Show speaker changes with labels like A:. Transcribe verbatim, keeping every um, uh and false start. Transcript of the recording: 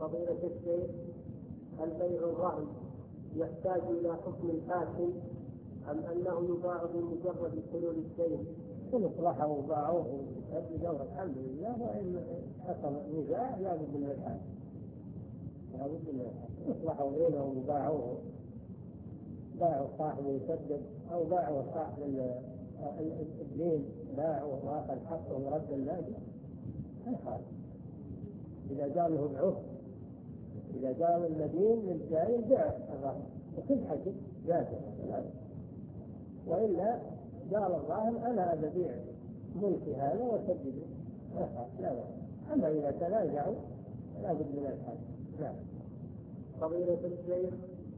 A: فضيلة الشيخ، هل بيع الرهن يحتاج إلى حكم الحاكم أم أنه يباع بمجرد حلول الدين؟
B: إن اصلحوا وباعوه وسددوا الحمد لله، وإن حصل نزاع لا بد من الحاكم، لا بد من الحاكم. اصلحوا بينهم وباعوه، باعوا صاحبه يسدد أو باعوا صاحب الدين باعوا وأخذ حقه ورد النادي، الحاكم إذا قال له بعوه، إذا قال المدين للجاي بيع الرهن وكل حاجة جاهزة، وإلا قال الراهن أنا ببيع ملكي هذا وسدده، لا لا. أما إذا تنازعوا لا بد من الحاكم. نعم.
A: فضيلة الشيخ،